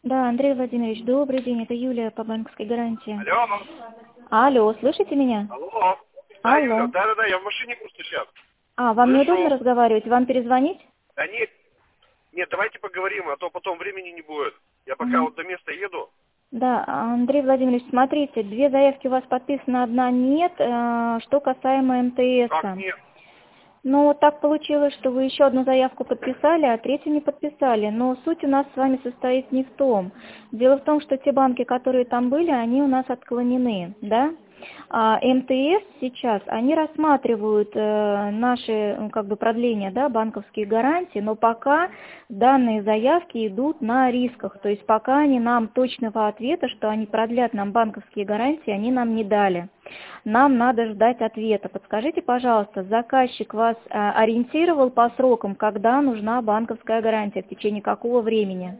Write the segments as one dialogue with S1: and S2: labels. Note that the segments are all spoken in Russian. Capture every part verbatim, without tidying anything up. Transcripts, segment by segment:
S1: Да, Андрей Владимирович, добрый день, это Юлия по банковской гарантии.
S2: Алло.
S1: Алло, слышите меня?
S2: Алло. Да, Юля,
S1: Алло.
S2: да-да-да, я в машине просто сейчас.
S1: А, вам неудобно
S2: Слышу.
S1: разговаривать? Вам перезвонить?
S2: Да нет, нет, давайте поговорим, а то потом времени не будет. Я пока
S1: Угу.
S2: вот до места еду.
S1: Да, Андрей Владимирович, смотрите, две заявки у вас подписаны, одна нет. Э, Что касаемо
S2: Как
S1: МТС.
S2: нет?
S1: Ну, так получилось, что вы еще одну заявку подписали, а третью не подписали. Но суть у нас с вами состоит не в том. Дело в том, что те банки, которые там были, они у нас отклонены, да? А МТС сейчас, они рассматривают э, наши, м, как бы, продления, да, банковские гарантии, но пока данные заявки идут на рисках. То есть пока они нам точного ответа, что они продлят нам банковские гарантии, они нам не дали. Нам надо ждать ответа. Подскажите, пожалуйста, заказчик вас а, ориентировал по срокам, когда нужна банковская гарантия, в течение какого времени?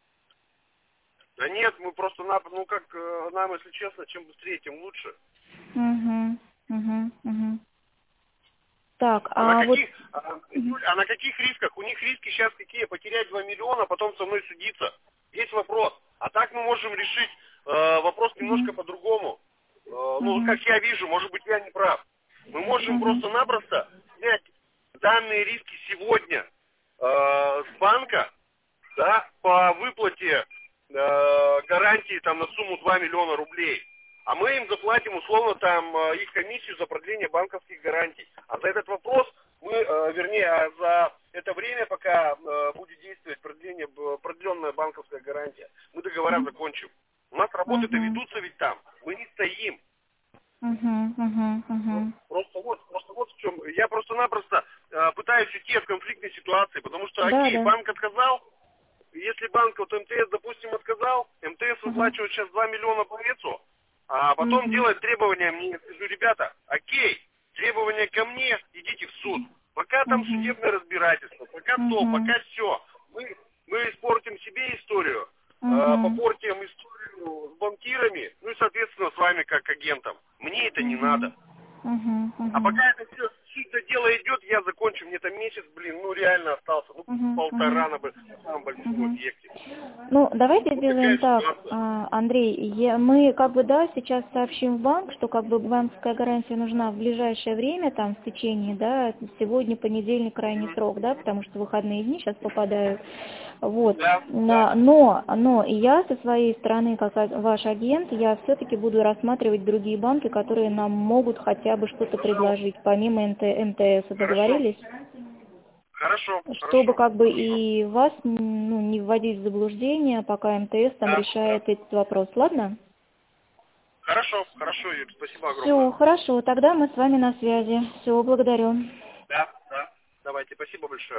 S2: Да нет, мы просто, на, ну как, э, нам, если честно, чем быстрее, тем лучше.
S1: Угу, угу, угу. Так,
S2: А на
S1: а вот...
S2: каких, а, Юль, а на каких рисках? У них риски сейчас какие? Потерять два миллиона, а потом со мной судиться. Есть вопрос. А так мы можем решить э, вопрос немножко
S1: Угу,
S2: по-другому. Э, ну,
S1: угу,
S2: как я вижу, может быть, я не прав. Мы можем
S1: угу,
S2: просто-напросто снять данные риски сегодня э, с банка, да, по выплате э, гарантии там на сумму два миллиона рублей. А мы им заплатим условно там э, их комиссию за продление банковских гарантий. А за этот вопрос мы, э, вернее, а за это время, пока э, будет действовать продление, б- продленная банковская гарантия, мы договора закончим. У нас работы-то
S1: угу,
S2: ведутся ведь там. Мы не стоим.
S1: угу, угу,
S2: Ну,
S1: угу.
S2: просто вот, просто вот в чем. Я просто-напросто э, пытаюсь уйти от конфликтной ситуации, потому что,
S1: Да,
S2: окей,
S1: да.
S2: банк отказал. Если банк, вот МТС, допустим, отказал, МТС
S1: Угу,
S2: выплачивает сейчас два миллиона по весу, а потом
S1: угу,
S2: делает требования мне. Я скажу, ребята, окей, требования ко мне, идите в суд. Пока там
S1: угу,
S2: судебное разбирательство, пока то,
S1: угу,
S2: пока все. Мы, мы испортим себе историю, э,
S1: угу,
S2: попортим историю с банкирами, ну и, соответственно, с вами как агентом. Мне это не
S1: угу,
S2: надо.
S1: угу,
S2: А
S1: угу.
S2: пока это все, суть до дела идет, я закончу, мне там месяц, блин, ну реально остался, ну
S1: Мгм, мгм,
S2: полтора на, б- на самом большом
S1: мгм.
S2: объекте.
S1: Ну, давайте
S2: Вот такая
S1: сделаем так,
S2: ситуация.
S1: а, Андрей, я- мы как бы, да, сейчас сообщим в банк, что как бы банковская гарантия нужна в ближайшее время, там, в течение, да, сегодня понедельник крайний
S2: Мгм.
S1: срок, да, потому что выходные дни сейчас попадают, вот,
S2: Да, да.
S1: На- но, но и я со своей стороны, как а- ваш агент, я все-таки буду рассматривать другие банки, которые нам могут хотя бы что-то
S2: Пожалуйста.
S1: предложить, помимо МТ МТС,
S2: Хорошо.
S1: договорились?
S2: Хорошо,
S1: Чтобы
S2: хорошо,
S1: как бы
S2: хорошо.
S1: и вас, ну, не вводить в заблуждение, пока МТС там
S2: Да, да.
S1: решает этот вопрос, ладно?
S2: Хорошо, хорошо, Юрий, спасибо огромное.
S1: Все, хорошо, тогда мы с вами на связи. Все, благодарю.
S2: Да, да. Давайте, спасибо большое.